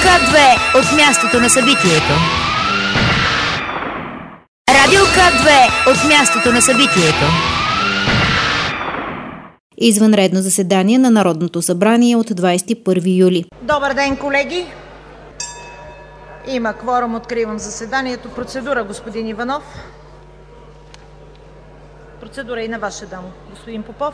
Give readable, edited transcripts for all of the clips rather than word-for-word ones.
К2 от мястото на събитието. Радио К2 от мястото на събитието. Извънредно заседание на Народното събрание от 21 юли. Добър ден, колеги! Има кворум, откривам заседанието. Процедура, господин Иванов. Процедура и на ваше дам, господин Попов.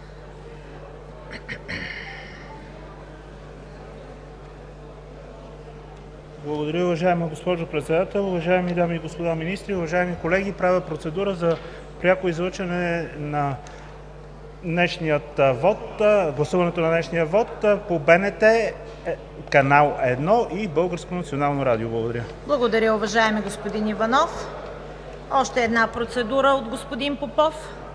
Благодаря, уважаема госпожо председател, уважаеми дами и господа министри, уважаеми колеги. Правя процедура за пряко излъчване на днешният вод, гласуването на днешния вод по БНТ, канал 1 и Българско национално радио. Благодаря. Благодаря, уважаеми господин Иванов. Още една процедура от господин Попов.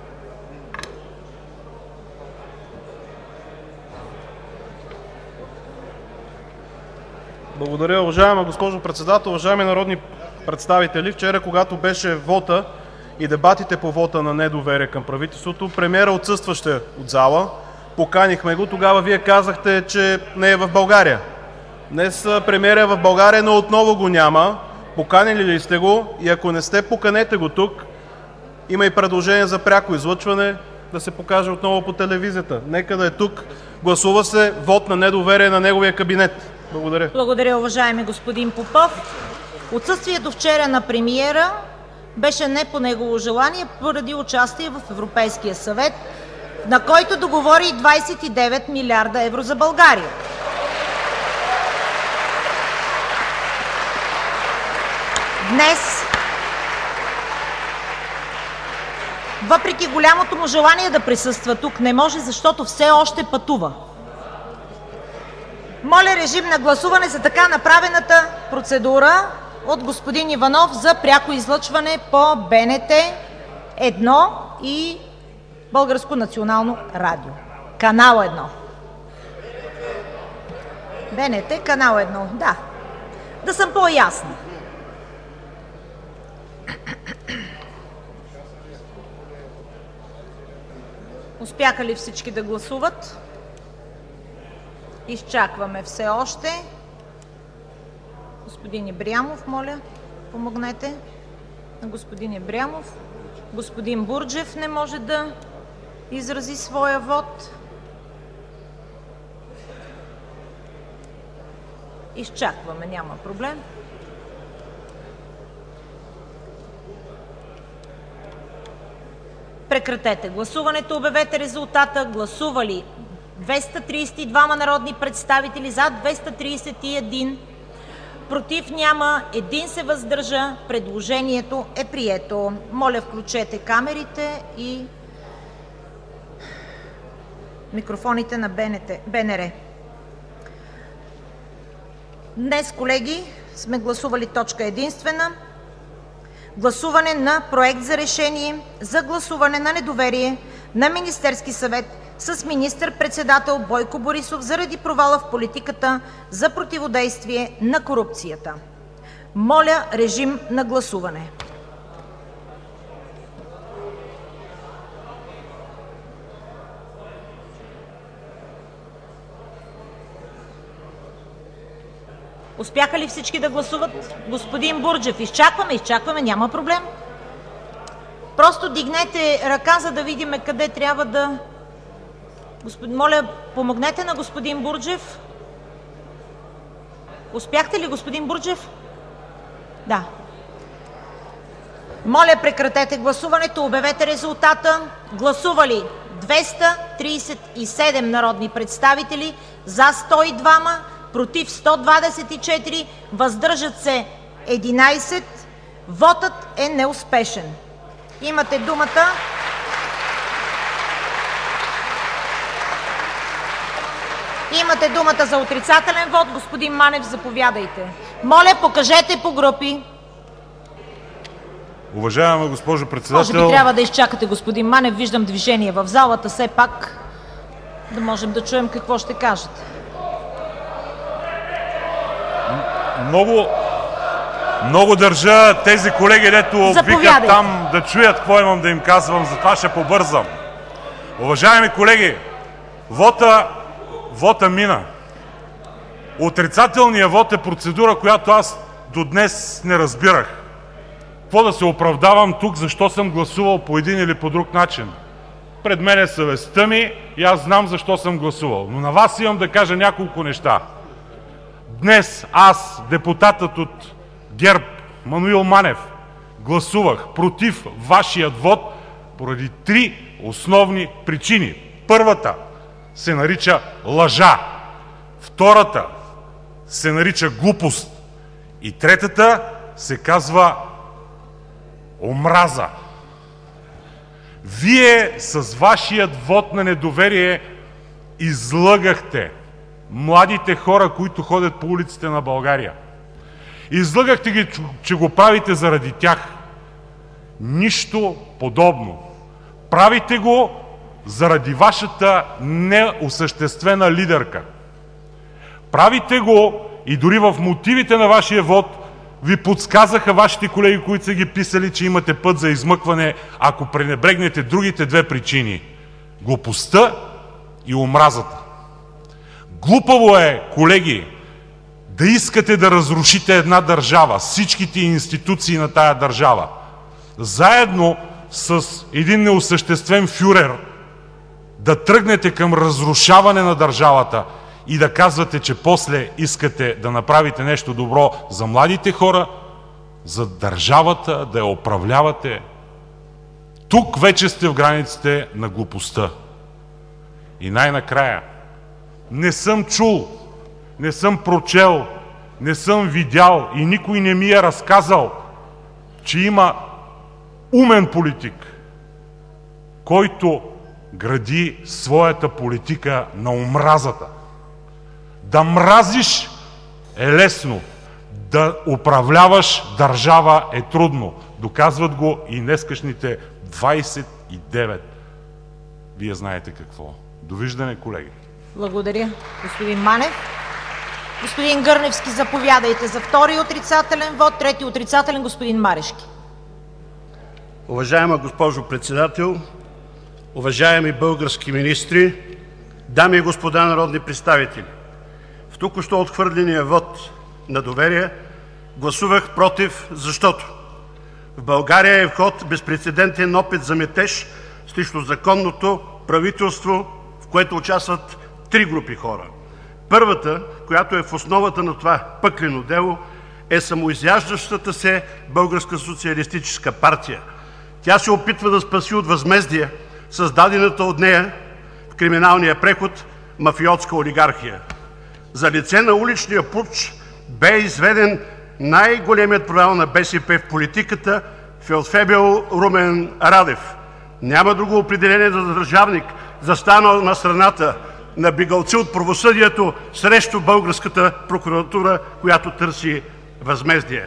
Благодаря, уважаема госпожо председател, уважаеми народни представители. Вчера, когато беше вота и дебатите по вота на недоверие към правителството, премиерът отсъстваше от зала. Поканихме го. Тогава Вие казахте, че не е в България. Днес премиерът е в България, но отново го няма. Поканили ли сте го? И ако не сте, поканете го тук. Има и предложение за пряко излъчване, да се покаже отново по телевизията. Нека да е тук. Гласува се вот на недоверие на неговия кабинет. Благодаря. Благодаря, уважаеми господин Попов. Отсъствието вчера на премиера беше не по негово желание, поради участие в Европейския съвет, на който договори 29 милиарда евро за България. Днес, въпреки голямото му желание да присъства тук, не може, защото все още пътува. Моля, режим на гласуване за така направената процедура от господин Иванов за пряко излъчване по БНТ 1 и Българско национално радио. Канал 1. БНТ, канал 1, да. Да съм по-ясна. Успяха ли всички да гласуват? Изчакваме все още. Господин Ибрямов, моля, помогнете на господин Ибрямов. Господин Бурджев не може да изрази своя вот. Изчакваме, няма проблем. Прекратете гласуването, обявете резултата. Гласували 232 народни представители, за 231, против няма, един се въздържа. Предложението е прието. Моля, включете камерите и микрофоните на БНР. Днес, колеги, сме гласували точка единствена. Гласуване на проект за решение за гласуване на недоверие на Министерски съвет с министър-председател Бойко Борисов заради провала в политиката за противодействие на корупцията. Моля, режим на гласуване. Успяха ли всички да гласуват? Господин Бурджев, изчакваме, няма проблем. Просто дигнете ръка, за да видим къде трябва да... Моля, помогнете на господин Бурджев. Успяхте ли, господин Бурджев? Да. Моля, прекратете гласуването, обявете резултата. Гласували 237 народни представители, за 102, против 124, въздържат се 11. Вотът е неуспешен. Имате думата. Имате думата за отрицателен вот. Господин Манев, заповядайте. Моля, покажете по групи. Уважаема госпожо председател... Може би трябва да изчакате, господин Манев. Виждам движение в залата. Все пак да можем да чуем какво ще кажете. Много държа тези колеги, дето викат там, да чуят какво имам да им казвам, затова ще побързам. Уважаеми колеги, вота мина. Отрицателният вот е процедура, която аз до днес не разбирах. Какво да се оправдавам тук, защо съм гласувал по един или по друг начин? Пред мен е съвестта ми и аз знам защо съм гласувал. Но на вас имам да кажа няколко неща. Днес аз, депутатът от ГЕРБ, Маноил Манев, гласувах против вашият вот поради 3 основни причини. Първата се нарича лъжа. Втората се нарича глупост. И третата се казва омраза. Вие с вашият вот на недоверие излъгахте младите хора, които ходят по улиците на България. Излъгахте ги, че го правите заради тях. Нищо подобно. Правите го заради вашата неосъществена лидерка. Правите го и дори в мотивите на вашия вот ви подсказаха вашите колеги, които са ги писали, че имате път за измъкване, ако пренебрегнете другите 2 причини – глупостта и омразата. Глупаво е, колеги, да искате да разрушите една държава, всичките институции на тая държава, заедно с един неосъществен фюрер да тръгнете към разрушаване на държавата и да казвате, че после искате да направите нещо добро за младите хора, за държавата, да я управлявате. Тук вече сте в границите на глупостта. И най-накрая, не съм чул, не съм прочел, не съм видял и никой не ми е разказал, че има умен политик, който гради своята политика на омразата. Да мразиш е лесно, да управляваш държава е трудно. Доказват го и днескашните 29. Вие знаете какво. Довиждане, колеги. Благодаря, господин Манев. Господин Гърневски, заповядайте за втори отрицателен вот, трети отрицателен господин Марешки. Уважаема госпожо Председател, уважаеми български министри, дами и господа народни представители! В току-що отхвърления вот на доверие гласувах против, защото в България е в ход безпрецедентен опит за метеж срещу законното правителство, в което участват 3 групи хора. Първата, която е в основата на това пъклено дело, е самоизяждащата се Българска социалистическа партия. Тя се опитва да спаси от възмездие създадената от нея в криминалния преход мафиотска олигархия. За лице на уличния пуч бе изведен най-големият провал на БСП в политиката – фелдфебел Румен Радев. Няма друго определение за държавник, застанал на страната на бегълци от правосъдието срещу българската прокуратура, която търси възмездие.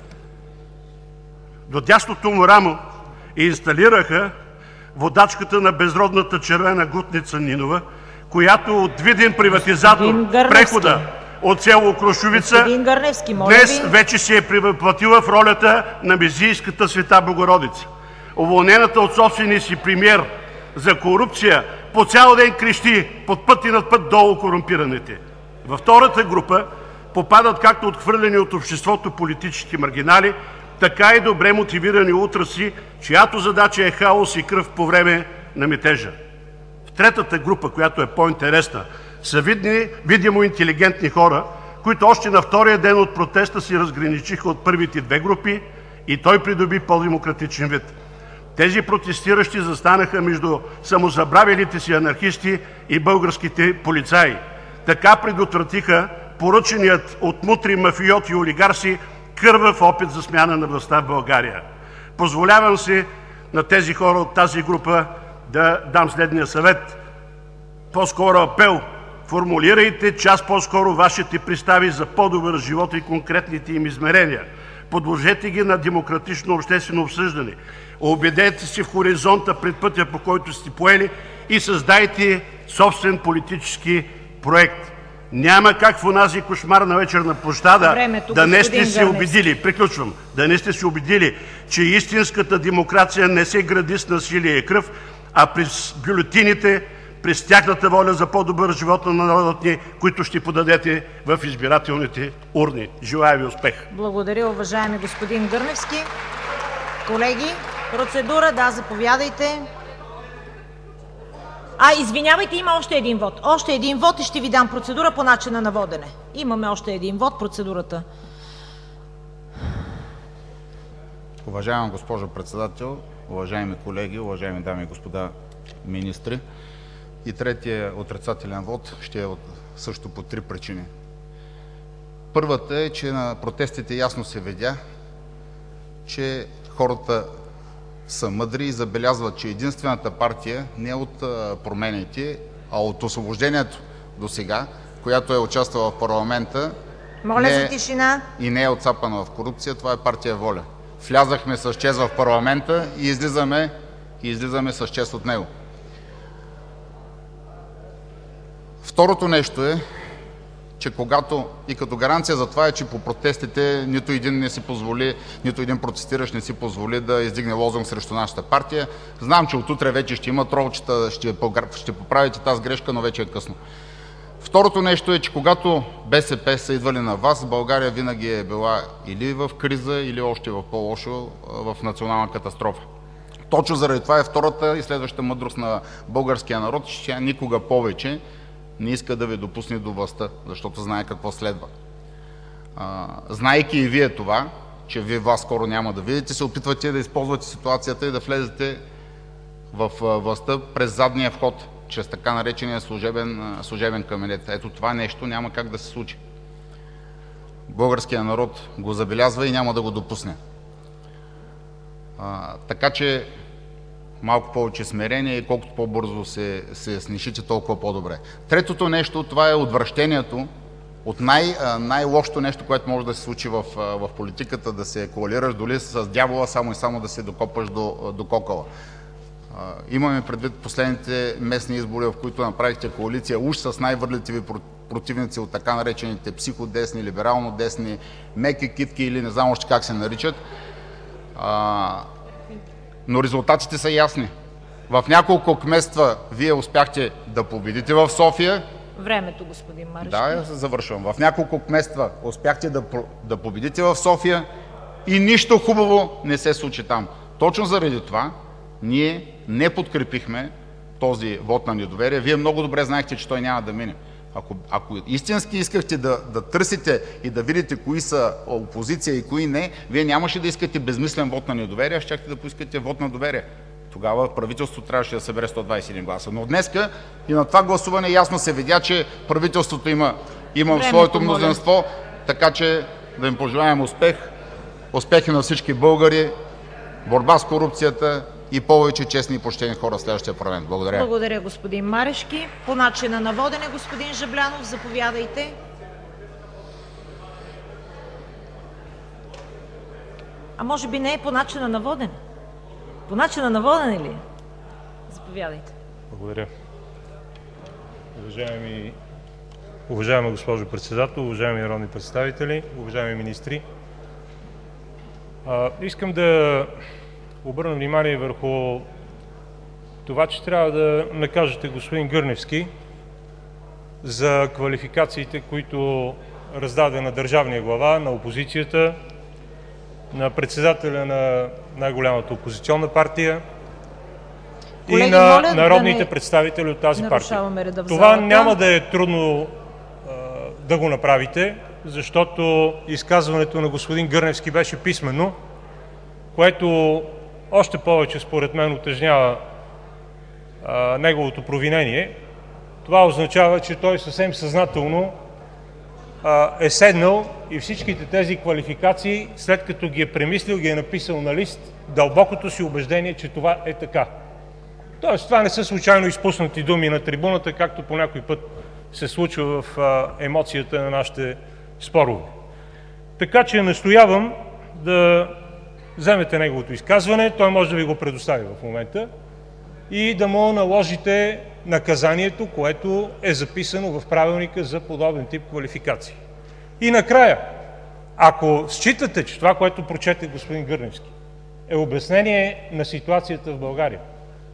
До дясното му рамо инсталираха водачката на безродната червена глутница Нинова, която от виден приватизатор прехода от село Крушовица днес вече се е превъплатила в ролята на мезийската Света Богородица. Уволнената от собствения си премиер за корупция по цял ден крещи под път и над път долу корумпираните. Във втората група попадат както отхвърлени от обществото политически маргинали, така и добре мотивирани утраси, чиято задача е хаос и кръв по време на метежа. В третата група, която е по-интересна, са видимо интелигентни хора, които още на втория ден от протеста си разграничиха от първите 2 групи и той придоби по-демократичен вид. Тези протестиращи застанаха между самозабравилите си анархисти и българските полицаи. Така предотвратиха поръченият от мутри мафиоти и олигарси кървав опит за смяна на властта в България. Позволявам си на тези хора от тази група да дам следния съвет. По-скоро апел. Формулирайте час по-скоро вашите представи за по-добър живот и конкретните им измерения. Подложете ги на демократично обществено обсъждане. Убедете се в хоризонта пред пътя, по който сте поели, и създайте собствен политически проект. Няма как в онази кошмарна вечер на площада да не сте се убедили, приключвам, да не сте се убедили, че истинската демокрация не се гради с насилие и кръв, а през бюлетините, през тяхната воля за по-добър живот на народът ни, които ще подадете в избирателните урни. Желая ви успех! Благодаря, уважаеми господин Гърневски. Колеги, процедура, да, заповядайте. Извинявайте, има още един вод. Още един вод и ще ви дам процедура по начина на водене. Имаме още един вод, процедурата. Уважаема госпожо Председател, уважаеми колеги, уважаеми дами и господа министри, и третия отрицателен вод ще е също по три причини. Първата е, че на протестите ясно се видя, че хората са мъдри и забелязват, че единствената партия не от промените, а от освобождението до сега, която е участвала в парламента, моля за тишина, и не е отцапана в корупция, това е партия ВОЛЯ. Влязахме с чест в парламента и излизаме с чест от него. Второто нещо е, че като гаранция за това е, че по протестите нито един протестиращ не си позволи да издигне лозунг срещу нашата партия. Знам, че отутре вече ще има тролчета, ще поправите тази грешка, но вече е късно. Второто нещо е, че когато БСП са идвали на власт, България винаги е била или в криза, или още в по-лошо, в национална катастрофа. Точно заради това е втората и следваща мъдрост на българския народ, че никога повече не иска да ви допусне до властта, защото знае какво следва. Знаейки и вие това, че вие власт скоро няма да видите, се опитвате да използвате ситуацията и да влезете в властта през задния вход, чрез така наречения служебен кабинет. Ето това нещо няма как да се случи. Българският народ го забелязва и няма да го допусне. Така че малко повече смирение и колкото по-бързо се снишите, толкова по-добре. Третото нещо, това е отвращението от най-лошото нещо, което може да се случи в политиката, да се коалираш доли с дявола, само и само да се докопаш до кокала. Имаме предвид последните местни избори, в които направихте коалиция уж с най-върлите ви противници от така наречените психодесни, либерално-десни, меки китки или не знам още как се наричат. Но резултатите са ясни. В няколко кметства вие успяхте да победите в София. Времето, господин Марешки. Да, завършвам. В няколко кметства успяхте да победите в София и нищо хубаво не се случи там. Точно заради това ние не подкрепихме този вот на недоверие. Вие много добре знаехте, че той няма да мине. Ако истински искахте да търсите и да видите кои са опозиция и кои не, вие нямаше да искате безмислен вот на недоверие, а щяхте да поискате вот на доверие. Тогава правителството трябваше да събере 121 гласа. Но днеска и на това гласуване ясно се видя, че правителството има своето мнозинство, така че да им пожелаем успех, успехи на всички българи, борба с корупцията и повече честни и почтени хора в следващия парламент. Благодаря. Благодаря, господин Марешки. По начина на водене, господин Жаблянов, заповядайте. Може би не е по начина на водене. По начина на водене ли? Заповядайте. Благодаря. Уважаема госпожо Председател, уважаеми народни представители, уважаеми министри, искам да обърна внимание върху това, че трябва да накажете господин Гърневски за квалификациите, които раздаде на държавния глава, на опозицията, на председателя на най-голямата опозиционна партия и на народните представители от тази партия. Това няма да е трудно да го направите, защото изказването на господин Гърневски беше писмено, което още повече според мен утежнява неговото провинение. Това означава, че той съвсем съзнателно е седнал и всичките тези квалификации, след като ги е премислил, ги е написал на лист, дълбокото си убеждение, че това е така. Тоест, това не са случайно изпуснати думи на трибуната, както по някой път се случва в емоцията на нашите спорове. Така че настоявам да вземете неговото изказване, той може да ви го предостави в момента и да му наложите наказанието, което е записано в правилника за подобен тип квалификации. И накрая, ако считате, че това, което прочете господин Гърневски, е обяснение на ситуацията в България,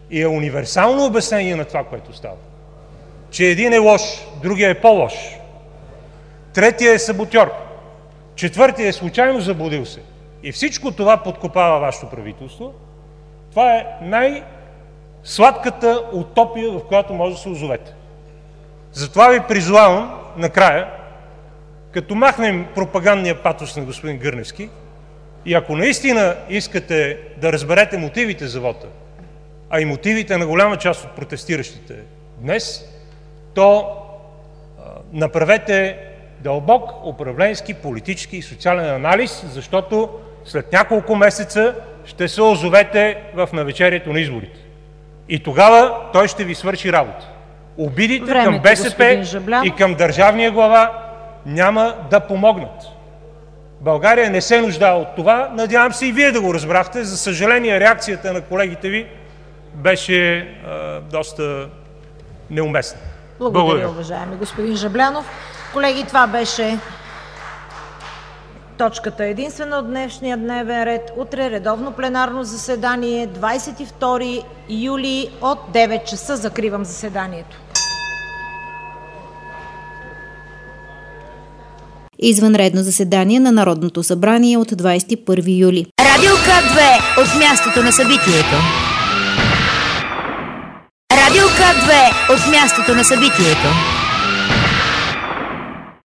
и е универсално обяснение на това, което става. Че един е лош, другия е по-лош. Третия е саботьор. Четвъртия е случайно заблудил се. И всичко това подкопава вашето правителство. Това е най-сладката утопия, в която може да се озовете. Затова ви призовавам накрая, като махнем пропагандния патос на господин Гърневски, и ако наистина искате да разберете мотивите за вота, а и мотивите на голяма част от протестиращите днес, то направете дълбок управленски, политически и социален анализ, защото след няколко месеца ще се озовете в навечерието на изборите. И тогава той ще ви свърши работа. Обидите към БСП и към държавния глава няма да помогнат. България не се нуждае от това. Надявам се и вие да го разбрахте. За съжаление, реакцията на колегите ви беше доста неуместна. Благодаря, уважаеми господин Жаблянов. Колеги, това беше точката единствена от днешния дневен ред. Утре редовно пленарно заседание, 22 юли от 9 часа. Закривам заседанието. Извънредно заседание на Народното събрание от 21 юли. Радио К2 от мястото на събитието. Радио К2 от мястото на събитието.